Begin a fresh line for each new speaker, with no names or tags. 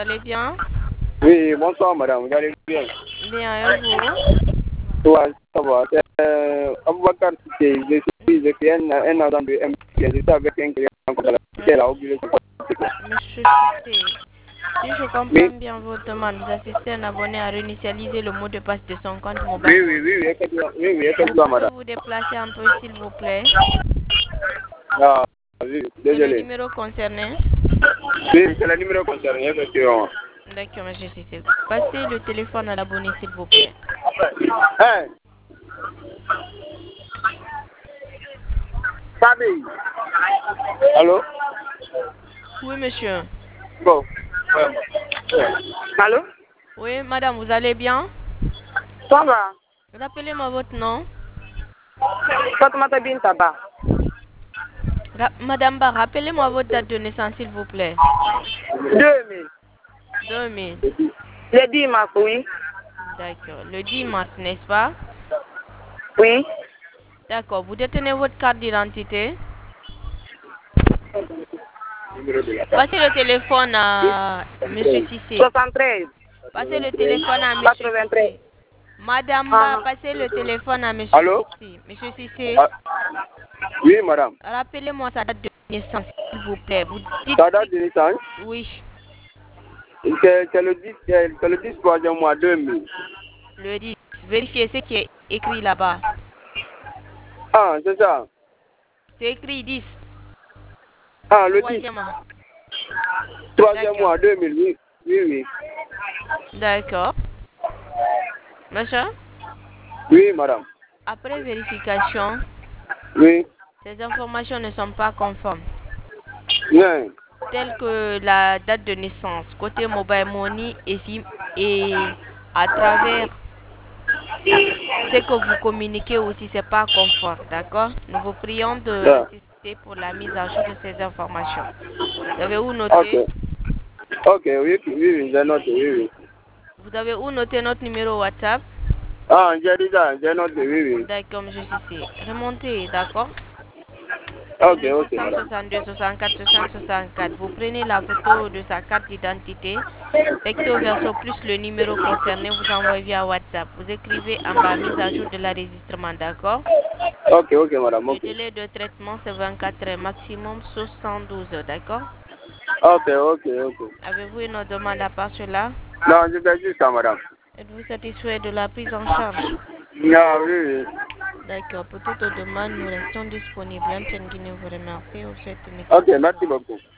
allez bien?
Oui, bonsoir madame, vous allez bien?
Bien, et vous?
Ouais, ça va. Aboubacar Cissé, je suis un agent de MTN, j'étais avec un client qui a oublié son portefeuille.
Monsieur Cissé, si je comprends
Oui,
bien votre demande, vous assistez un abonné à réinitialiser le mot de passe de son compte Mobile
oui, oui,
Money.
oui, effectivement, oui, oui,
Vous
effectivement
pouvez
madame.
vous déplacer un peu, s'il vous plaît?
Ah, oui,
C'est le
désolé.
numéro concerné?
Oui, c'est le numéro concerné, effectivement.
D'accord, monsieur Cissé. Passez le téléphone à l'abonné, s'il vous plaît.
Hein? Fabi. Allô?
Oui, monsieur.
Bon. Ouais. Allô?
Oui, madame, vous allez bien?
Ça va?
Rappelez-moi votre nom.
Fatoumata Bintaba.
Madame Ba, rappelez-moi votre date de naissance, s'il vous plaît.
2000.
2000.
Le 10 mars, oui.
D'accord. Le 10 mars, n'est-ce pas?
Oui.
D'accord. Vous détenez votre carte d'identité? Passez le téléphone à Monsieur Cissé.
73.
Passez le téléphone à Monsieur
83.
Cissé. Madame Ba,
Ah,
passez le téléphone à Monsieur
Allô?
Cissé. Monsieur Cissé,
Ah, oui, madame.
rappelez-moi sa date de naissance, s'il vous plaît. Vous dites
Ta date de naissance,
oui.
c'est le 10 troisième mois 2000.
Le 10. Vérifiez ce qui est écrit là-bas.
Ah, c'est ça.
C'est écrit 10.
Ah, le 10
Troisième.
troisième
D'accord.
mois 2000, oui. Oui, oui.
D'accord. Monsieur,
Oui, madame.
après vérification,
Oui.
ces informations ne sont pas conformes,
Non.
telles que la date de naissance, côté Mobile Money et à travers ce que vous communiquez aussi, c'est pas conforme, d'accord? Nous vous prions
Ah,
d'insister pour la mise à jour de ces informations. Vous avez où
ok.
noter?
Ok, oui, oui, oui, j'ai noté, oui, oui.
Vous avez où noter notre numéro WhatsApp?
Ah, j'ai noté, oui, oui.
D'accord, monsieur Sissi. Remontez, d'accord? C'est
Ok,
le
ok, madame.
662 64 664. Vous prenez la photo de sa carte d'identité, recto verso plus le numéro concerné, vous envoyez via WhatsApp. Vous écrivez en bas mise à jour de l'enregistrement, d'accord?
Ok, ok, madame,
Le
ok.
délai de traitement, c'est 24 heures, maximum 72 heures, d'accord?
Ok, ok, ok.
Avez-vous une autre demande à part cela?
Non, je fais juste ça, madame.
Êtes-vous satisfait de la prise en charge?
Non, oui, oui.
D'accord, pour toute demande, nous restons disponibles. Antoine Guinée vous remercie. Vous souhaite une
Ok,
excellente
merci
journée.
beaucoup.